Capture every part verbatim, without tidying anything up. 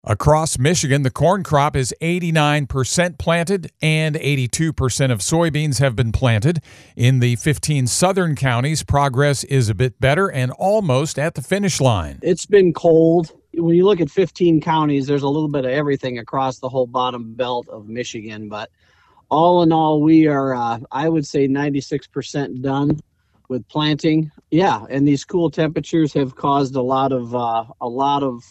Across Michigan, the corn crop is eighty-nine percent planted and eighty-two percent of soybeans have been planted. In the fifteen southern counties, progress is a bit better and almost at the finish line. It's been cold. When you look at fifteen counties, there's a little bit of everything across the whole bottom belt of Michigan. But all in all, we are, uh, I would say, ninety-six percent done with planting. Yeah, and these cool temperatures have caused a lot of uh, a lot of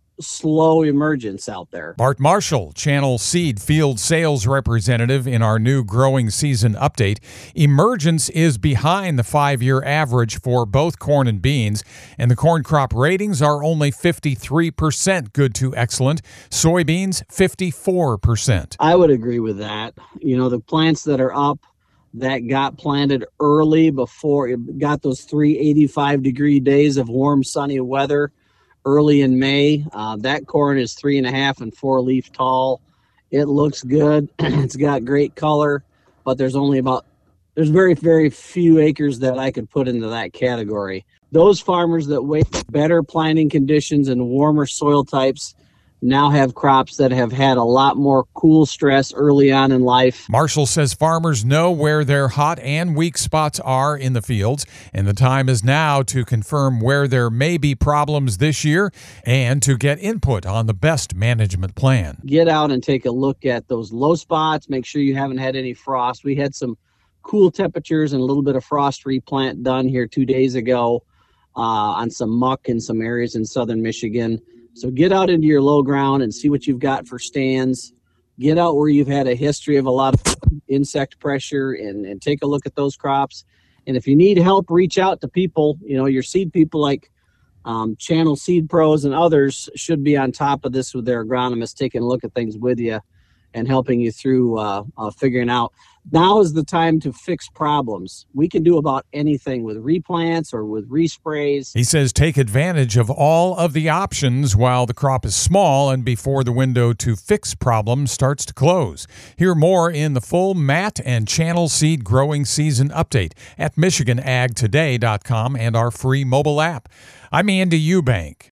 slow emergence out there. Bart Marshall, Channel Seed Field Sales Representative in our new growing season update. Emergence is behind the five-year average for both corn and beans, and the corn crop ratings are only fifty-three percent good to excellent. Soybeans, fifty-four percent. I would agree with that. You know, the plants that are up that got planted early before it got those three eighty-five degree days of warm, sunny weather early in May. Uh, that corn is three and a half and four leaf tall. It looks good. It's got great color, but there's only about, there's very, very few acres that I could put into that category. Those farmers that wait for better planting conditions and warmer soil types now have crops that have had a lot more cool stress early on in life. Marshall says farmers know where their hot and weak spots are in the fields, and the time is now to confirm where there may be problems this year and to get input on the best management plan. Get out and take a look at those low spots. Make sure you haven't had any frost. We had some cool temperatures and a little bit of frost replant done here two days ago uh, on some muck in some areas in southern Michigan. So get out into your low ground and see what you've got for stands. Get out where you've had a history of a lot of insect pressure and, and take a look at those crops. And if you need help, reach out to people. You know, your seed people like um, Channel Seed Pros and others should be on top of this with their agronomists, taking a look at things with you and helping you through uh, uh, figuring out. Now is the time to fix problems. We can do about anything with replants or with resprays. He says take advantage of all of the options while the crop is small and before the window to fix problems starts to close. Hear more in the full Matt and Channel Seed growing season update at Michigan Ag Today dot com and our free mobile app. I'm Andy Eubank.